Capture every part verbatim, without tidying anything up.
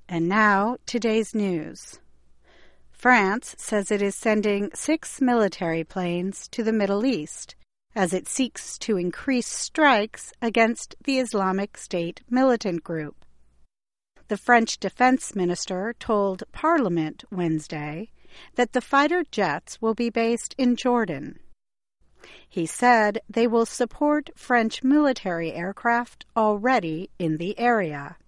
And now, today's news. France says it is sending six military planes to the Middle East as it seeks to increase strikes against the Islamic State militant group. The French defense minister told Parliament Wednesday that the fighter jets will be based in Jordan. He said they will support French military aircraft already in the area.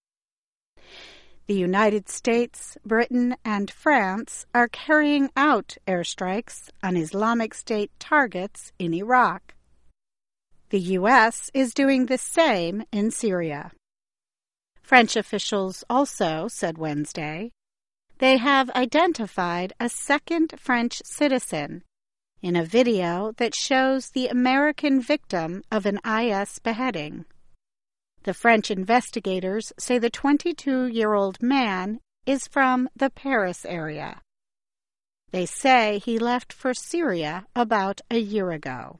The United States, Britain, and France are carrying out airstrikes on Islamic State targets in Iraq. The U S is doing the same in Syria. French officials also said Wednesday they have identified a second French citizen in a video that shows the American victim of an I S beheading. The French investigators say the twenty-two-year-old man is from the Paris area. They say he left for Syria about a year ago.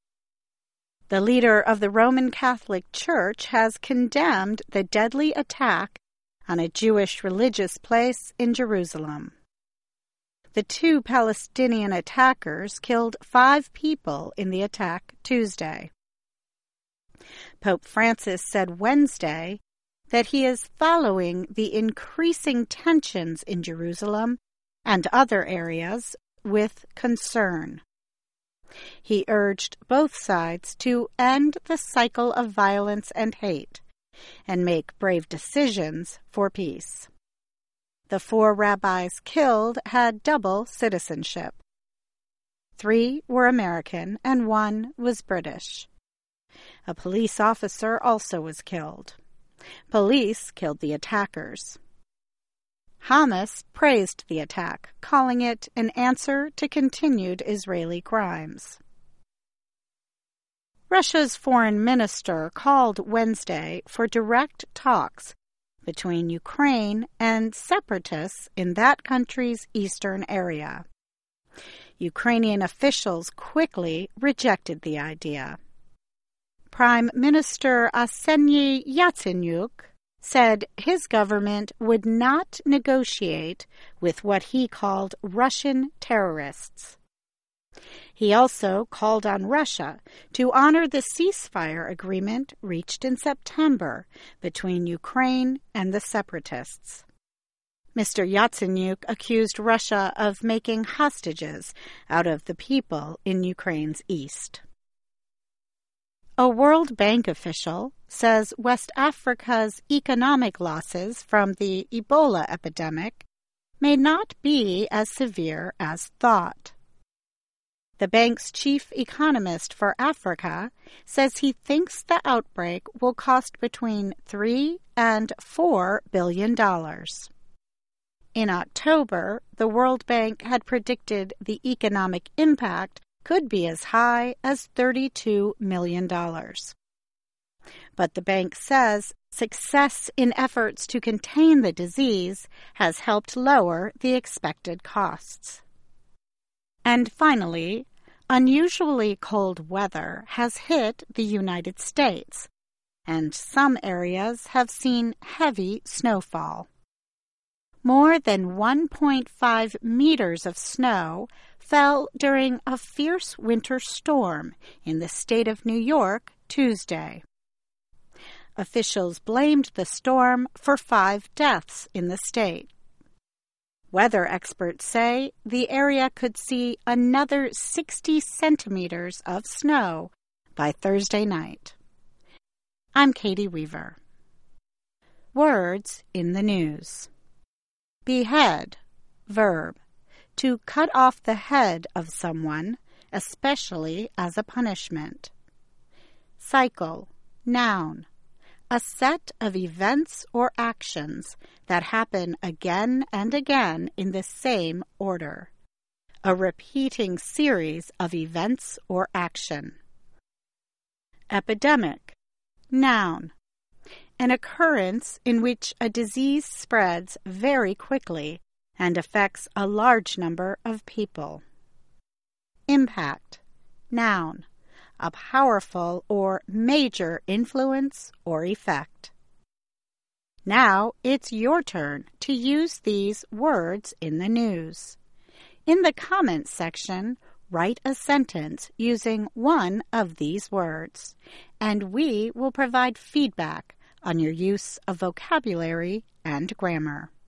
The leader of the Roman Catholic Church has condemned the deadly attack on a Jewish religious place in Jerusalem. The two Palestinian attackers killed five people in the attack Tuesday. Pope Francis said Wednesday that he is following the increasing tensions in Jerusalem and other areas with concern. He urged both sides to end the cycle of violence and hate and make brave decisions for peace. The four rabbis killed had double citizenship. Three were American and one was British. A police officer also was killed. Police killed the attackers. Hamas praised the attack, calling it an answer to continued Israeli crimes. Russia's foreign minister called Wednesday for direct talks between Ukraine and separatists in that country's eastern area. Ukrainian officials quickly rejected the idea. Prime Minister Arseniy Yatsenyuk said his government would not negotiate with what he called Russian terrorists. He also called on Russia to honor the ceasefire agreement reached in September between Ukraine and the separatists. Mister Yatsenyuk accused Russia of making hostages out of the people in Ukraine's east. A World Bank official says West Africa's economic losses from the Ebola epidemic may not be as severe as thought. The bank's chief economist for Africa says he thinks the outbreak will cost between three and four billion dollars. In October, the World Bank had predicted the economic impact could be as high as thirty-two million dollars. But the bank says success in efforts to contain the disease has helped lower the expected costs. And finally, unusually cold weather has hit the United States, and some areas have seen heavy snowfall. More than one point five meters of snow fell during a fierce winter storm in the state of New York Tuesday. Officials blamed the storm for five deaths in the state. Weather experts say the area could see another sixty centimeters of snow by Thursday night. I'm Katie Weaver. Words in the news. Behead, verb, to cut off the head of someone, especially as a punishment. Cycle, noun, a set of events or actions that happen again and again in the same order. A repeating series of events or action. Epidemic, noun, an occurrence in which a disease spreads very quickly and affects a large number of people. Impact, noun, a powerful or major influence or effect. Now it's your turn to use these words in the news. In the comments section, write a sentence using one of these words, and we will provide feedback on your use of vocabulary and grammar.